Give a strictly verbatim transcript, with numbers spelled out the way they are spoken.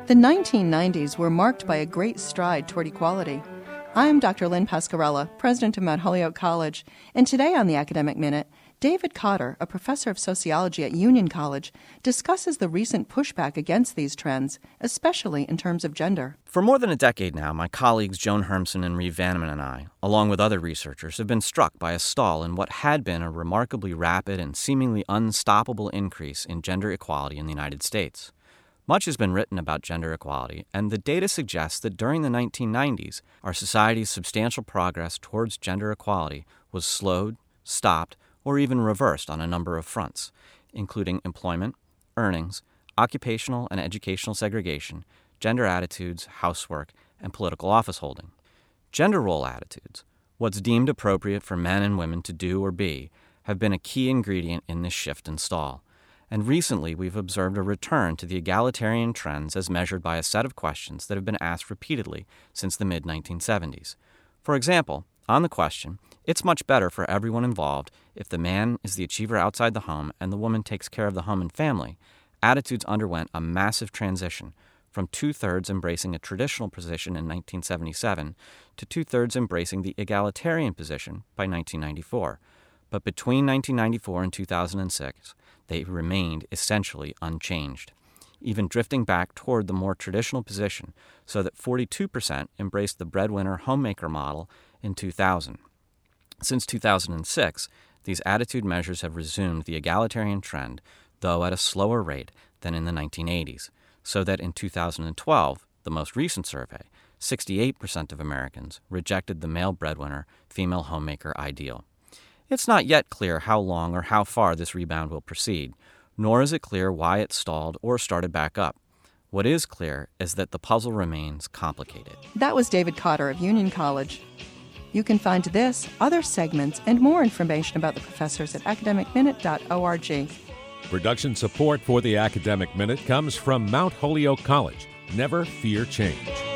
The nineteen nineties were marked by a great stride toward equality. I'm Doctor Lynn Pascarella, president of Mount Holyoke College, and today on the Academic Minute, David Cotter, a professor of sociology at Union College, discusses the recent pushback against these trends, especially in terms of gender. For more than a decade now, my colleagues Joan Hermsen and Reeve Vanneman and I, along with other researchers, have been struck by a stall in what had been a remarkably rapid and seemingly unstoppable increase in gender equality in the United States. Much has been written about gender equality, and the data suggests that during the nineteen nineties, our society's substantial progress towards gender equality was slowed, stopped, or even reversed on a number of fronts, including employment, earnings, occupational and educational segregation, gender attitudes, housework, and political office holding. Gender role attitudes, what's deemed appropriate for men and women to do or be, have been a key ingredient in this shift and stall. And recently, we've observed a return to the egalitarian trends as measured by a set of questions that have been asked repeatedly since the mid nineteen seventies. For example, on the question, it's much better for everyone involved if the man is the achiever outside the home and the woman takes care of the home and family, attitudes underwent a massive transition from two-thirds embracing a traditional position in nineteen seventy-seven to two-thirds embracing the egalitarian position by nineteen ninety-four. But between nineteen ninety-four and two thousand six, they remained essentially unchanged, even drifting back toward the more traditional position so that forty-two percent embraced the breadwinner homemaker model in two thousand. Since two thousand six, these attitude measures have resumed the egalitarian trend, though at a slower rate than in the nineteen eighties, so that in two thousand twelve, the most recent survey, sixty-eight percent of Americans rejected the male breadwinner, female homemaker ideal. It's not yet clear how long or how far this rebound will proceed, nor is it clear why it stalled or started back up. What is clear is that the puzzle remains complicated. That was David Cotter of Union College. You can find this, other segments, and more information about the professors at academic minute dot org. Production support for the Academic Minute comes from Mount Holyoke College. Never fear change.